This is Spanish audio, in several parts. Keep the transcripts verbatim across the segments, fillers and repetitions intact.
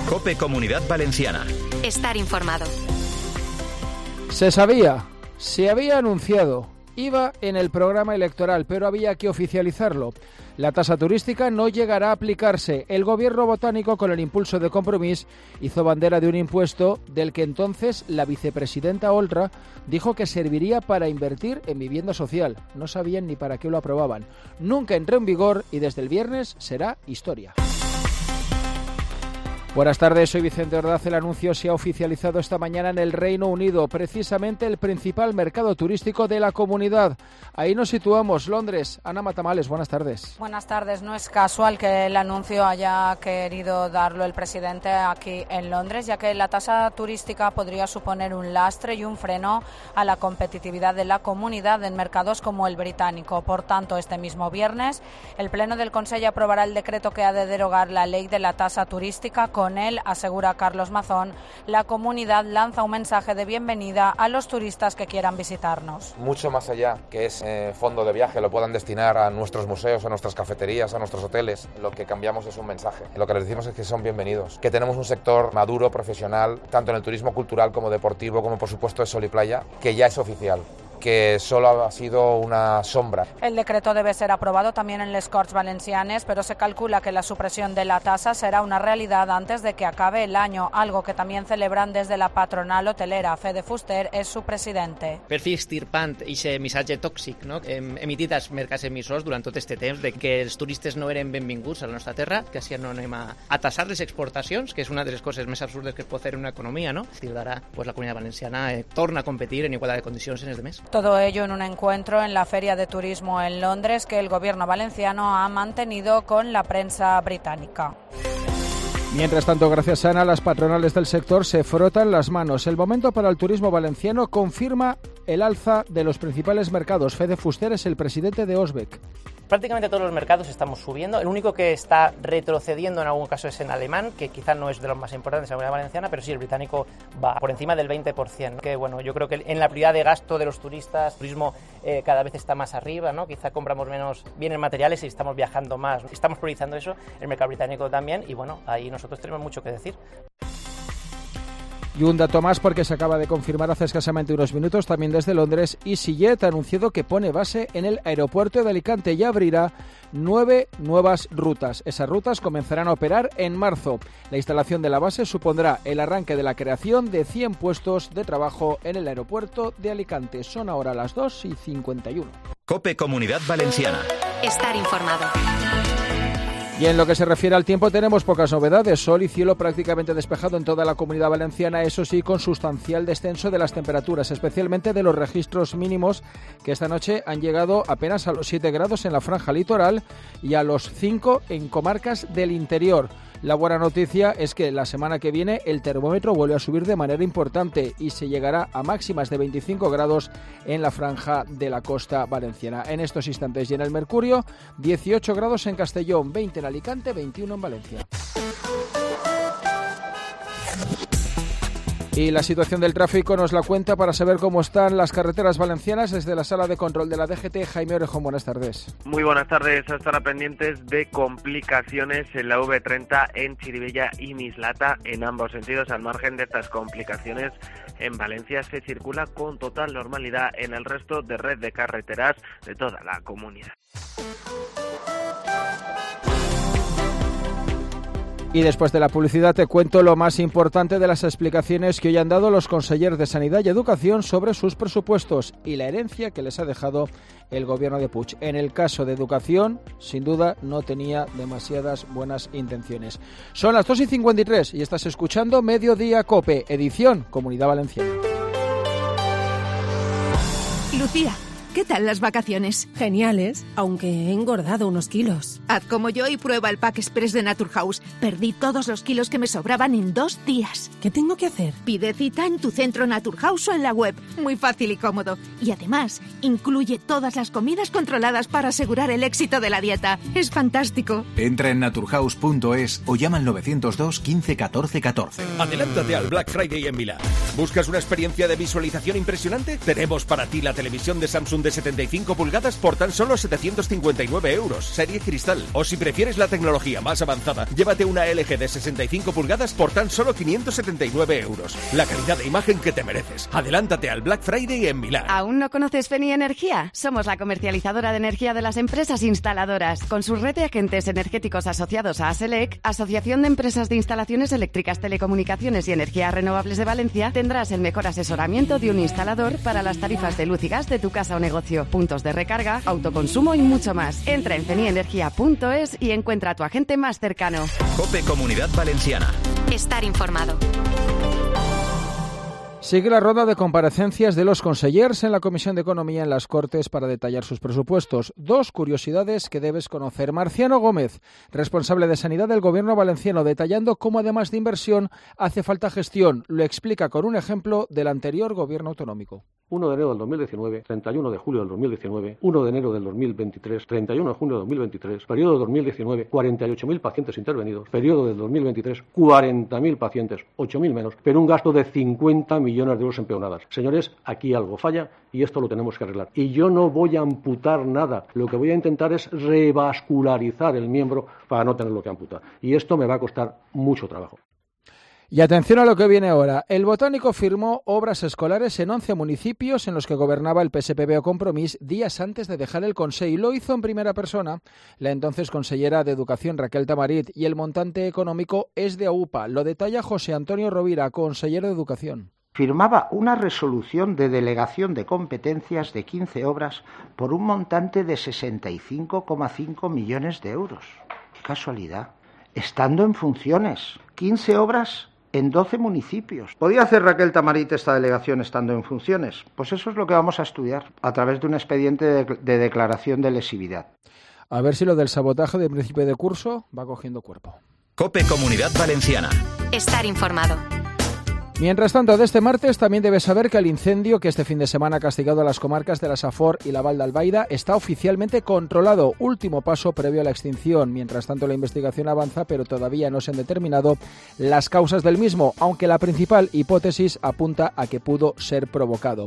COPE Comunidad Valenciana. Estar informado. Se sabía, se había anunciado, iba en el programa electoral, pero había que oficializarlo. La tasa turística no llegará a aplicarse. El gobierno botánico, con el impulso de Compromís, hizo bandera de un impuesto del que entonces la vicepresidenta Oltra dijo que serviría para invertir en vivienda social. No sabían ni para qué lo aprobaban. Nunca entró en vigor y desde el viernes será historia. Buenas tardes, soy Vicente Ordaz. El anuncio se ha oficializado esta mañana en el Reino Unido, precisamente el principal mercado turístico de la comunidad. Ahí nos situamos, Londres. Ana Matamales, buenas tardes. Buenas tardes. No es casual que el anuncio haya querido darlo el presidente aquí en Londres, ya que la tasa turística podría suponer un lastre y un freno a la competitividad de la comunidad en mercados como el británico. Por tanto, este mismo viernes, el Pleno del Consejo aprobará el decreto que ha de derogar la ley de la tasa turística. Con Con él, asegura Carlos Mazón, la comunidad lanza un mensaje de bienvenida a los turistas que quieran visitarnos. Mucho más allá que ese fondo de viaje lo puedan destinar a nuestros museos, a nuestras cafeterías, a nuestros hoteles. Lo que cambiamos es un mensaje. Lo que les decimos es que son bienvenidos, que tenemos un sector maduro, profesional, tanto en el turismo cultural como deportivo, como por supuesto de sol y playa, que ya es oficial, que solo ha sido una sombra. El decreto debe ser aprobado también en les Corts Valencianes, pero se calcula que la supresión de la tasa será una realidad antes de que acabe el año, algo que también celebran desde la patronal hotelera. Fede Fuster és su presidente. Per fi extirpant aquest missatge tòxic, no? Hem emitit als mercats emissors durant tot aquest temps de que els turistes no eren benvinguts a la nostra terra, que així no anem a, a tassar les exportacions, que és una de les coses més absurdes que es pot fer en una economia, no? A partir d'ara, pues, la Comunitat Valenciana eh, torna a competir en igualdad de condicions en els demés. Todo ello en un encuentro en la Feria de Turismo en Londres que el gobierno valenciano ha mantenido con la prensa británica. Mientras tanto, gracias a Ana, las patronales del sector se frotan las manos. El momento para el turismo valenciano confirma el alza de los principales mercados. Fede Fuster es el presidente de Osbeck. Prácticamente todos los mercados estamos subiendo. El único que está retrocediendo en algún caso es en alemán, que quizás no es de los más importantes en la Comunidad Valenciana, pero sí el británico va por encima del veinte por ciento, ¿no? Que bueno, yo creo que en la prioridad de gasto de los turistas, el turismo eh, cada vez está más arriba, ¿no? Quizá compramos menos bienes materiales y estamos viajando más. Estamos priorizando eso, el mercado británico también, y bueno, ahí nosotros tenemos mucho que decir. Y un dato más, porque se acaba de confirmar hace escasamente unos minutos, también desde Londres, EasyJet ha anunciado que pone base en el aeropuerto de Alicante y abrirá nueve nuevas rutas. Esas rutas comenzarán a operar en marzo. La instalación de la base supondrá el arranque de la creación de cien puestos de trabajo en el aeropuerto de Alicante. Son ahora las dos y cincuenta y uno. COPE Comunidad Valenciana. Estar informado. Y en lo que se refiere al tiempo tenemos pocas novedades. Sol y cielo prácticamente despejado en toda la Comunidad Valenciana, eso sí, con sustancial descenso de las temperaturas, especialmente de los registros mínimos, que esta noche han llegado apenas a los siete grados en la franja litoral y a los cinco en comarcas del interior. La buena noticia es que la semana que viene el termómetro vuelve a subir de manera importante y se llegará a máximas de veinticinco grados en la franja de la costa valenciana. En estos instantes y en el Mercurio, dieciocho grados en Castellón, veinte en Alicante, veintiuno en Valencia. Y la situación del tráfico nos la cuenta para saber cómo están las carreteras valencianas desde la sala de control de la D G T. Jaime Orejón, buenas tardes. Muy buenas tardes. Estará pendientes de complicaciones en la V treinta en Chirivella y Mislata en ambos sentidos. Al margen de estas complicaciones, en Valencia se circula con total normalidad en el resto de red de carreteras de toda la comunidad. Y después de la publicidad te cuento lo más importante de las explicaciones que hoy han dado los consejeros de Sanidad y Educación sobre sus presupuestos y la herencia que les ha dejado el gobierno de Puig. En el caso de Educación, sin duda, no tenía demasiadas buenas intenciones. Son las dos y cincuenta y tres y estás escuchando Mediodía COPE, edición Comunidad Valenciana. Lucía, ¿qué tal las vacaciones? Geniales, aunque he engordado unos kilos. Haz como yo y prueba el Pack Express de Naturhaus. Perdí todos los kilos que me sobraban en dos días. ¿Qué tengo que hacer? Pide cita en tu centro Naturhaus o en la web. Muy fácil y cómodo. Y además, incluye todas las comidas controladas para asegurar el éxito de la dieta. Es fantástico. Entra en naturhaus punto es o llama al nueve cero dos, quince, catorce, catorce. Adelántate al Black Friday en Milán. ¿Buscas una experiencia de visualización impresionante? Tenemos para ti la televisión de Samsung de setenta y cinco pulgadas por tan solo setecientos cincuenta y nueve euros, serie cristal. O si prefieres la tecnología más avanzada, llévate una L G de sesenta y cinco pulgadas por tan solo quinientos setenta y nueve euros. La calidad de imagen que te mereces. Adelántate al Black Friday en Milán. ¿Aún no conoces Feni Energía? Somos la comercializadora de energía de las empresas instaladoras. Con su red de agentes energéticos asociados a ASELEC, Asociación de Empresas de Instalaciones Eléctricas, Telecomunicaciones y Energías Renovables de Valencia, tendrás el mejor asesoramiento de un instalador para las tarifas de luz y gas de tu casa o negocio, puntos de recarga, autoconsumo y mucho más. Entra en fenienergia punto es y encuentra a tu agente más cercano. COPE Comunidad Valenciana. Estar informado. Sigue la ronda de comparecencias de los consellers en la Comisión de Economía en las Cortes para detallar sus presupuestos. Dos curiosidades que debes conocer. Marciano Gómez, responsable de Sanidad del Gobierno valenciano, detallando cómo además de inversión hace falta gestión. Lo explica con un ejemplo del anterior Gobierno autonómico. uno de enero del dos mil diecinueve, treinta y uno de julio del dos mil diecinueve, uno de enero del dos mil veintitrés, treinta y uno de junio del dos mil veintitrés, periodo del dos mil diecinueve, cuarenta y ocho mil pacientes intervenidos, periodo del dos mil veintitrés, cuarenta mil pacientes, ocho mil menos, pero un gasto de cincuenta millones de euros en peonadas. Señores, aquí algo falla y esto lo tenemos que arreglar. Y yo no voy a amputar nada, lo que voy a intentar es revascularizar el miembro para no tenerlo que amputar. Y esto me va a costar mucho trabajo. Y atención a lo que viene ahora. El Botánico firmó obras escolares en once municipios en los que gobernaba el P S P B o Compromís días antes de dejar el Consell. Y lo hizo en primera persona la entonces consellera de Educación Raquel Tamarit, y el montante económico es de A U P A. Lo detalla José Antonio Rovira, consellero de Educación. Firmaba una resolución de delegación de competencias de quince obras por un montante de sesenta y cinco coma cinco millones de euros. ¡Qué casualidad! Estando en funciones. quince obras en doce municipios. ¿Podía hacer Raquel Tamarit esta delegación estando en funciones? Pues eso es lo que vamos a estudiar a través de un expediente de, de declaración de lesividad. A ver si lo del sabotaje de principio de curso va cogiendo cuerpo. COPE Comunidad Valenciana. Estar informado. Mientras tanto, de este martes también debes saber que el incendio que este fin de semana ha castigado a las comarcas de la Safor y la Val d'Albaida está oficialmente controlado, último paso previo a la extinción. Mientras tanto, la investigación avanza, pero todavía no se han determinado las causas del mismo, aunque la principal hipótesis apunta a que pudo ser provocado.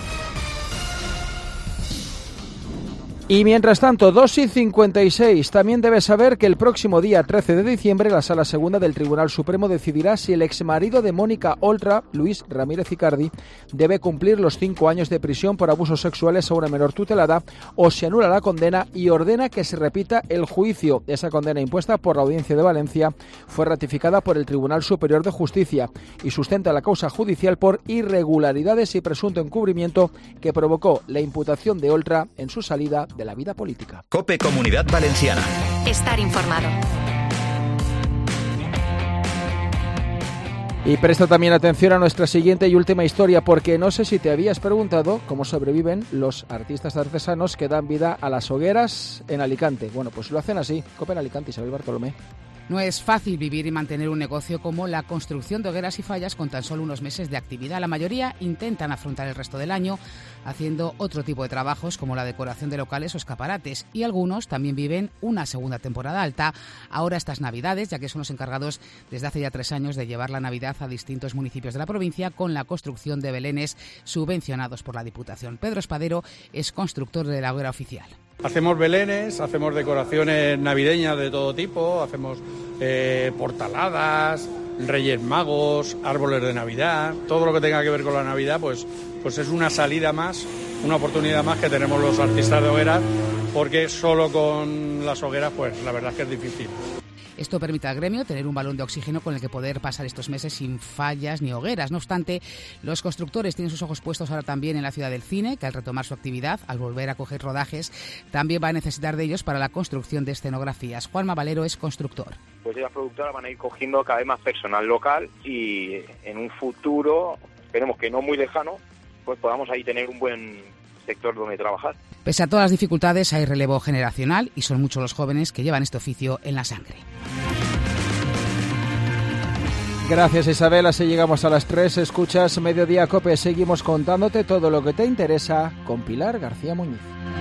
Y mientras tanto, dos y cincuenta y seis, también debes saber que el próximo día trece de diciembre la Sala Segunda del Tribunal Supremo decidirá si el exmarido de Mónica Oltra, Luis Ramírez Icardi, debe cumplir los cinco años de prisión por abusos sexuales a una menor tutelada o se anula la condena y ordena que se repita el juicio. Esa condena impuesta por la Audiencia de Valencia fue ratificada por el Tribunal Superior de Justicia y sustenta la causa judicial por irregularidades y presunto encubrimiento que provocó la imputación de Oltra en su salida de la vida política. COPE Comunidad Valenciana. Estar informado. Y presta también atención a nuestra siguiente y última historia, porque no sé si te habías preguntado cómo sobreviven los artistas artesanos que dan vida a las hogueras en Alicante. Bueno, pues lo hacen así. COPE en Alicante, Isabel Bartolomé. No es fácil vivir y mantener un negocio como la construcción de hogueras y fallas con tan solo unos meses de actividad. La mayoría intentan afrontar el resto del año haciendo otro tipo de trabajos como la decoración de locales o escaparates, y algunos también viven una segunda temporada alta ahora estas Navidades, ya que son los encargados desde hace ya tres años de llevar la Navidad a distintos municipios de la provincia con la construcción de belenes subvencionados por la Diputación. Pedro Espadero es constructor de la hoguera oficial. Hacemos belenes, hacemos decoraciones navideñas de todo tipo, hacemos eh, portaladas, Reyes Magos, árboles de Navidad, todo lo que tenga que ver con la Navidad, pues, pues es una salida más, una oportunidad más que tenemos los artistas de hogueras, porque solo con las hogueras, pues la verdad es que es difícil. Esto permite al gremio tener un balón de oxígeno con el que poder pasar estos meses sin fallas ni hogueras. No obstante, los constructores tienen sus ojos puestos ahora también en la ciudad del cine, que al retomar su actividad, al volver a coger rodajes, también va a necesitar de ellos para la construcción de escenografías. Juanma Valero es constructor. Pues las productoras van a ir cogiendo cada vez más personal local y en un futuro, esperemos que no muy lejano, pues podamos ahí tener un buen sector donde trabajar. Pese a todas las dificultades, hay relevo generacional y son muchos los jóvenes que llevan este oficio en la sangre. Gracias, Isabel. Así llegamos a las tres. Escuchas Mediodía COPE. Seguimos contándote todo lo que te interesa con Pilar García Muñiz.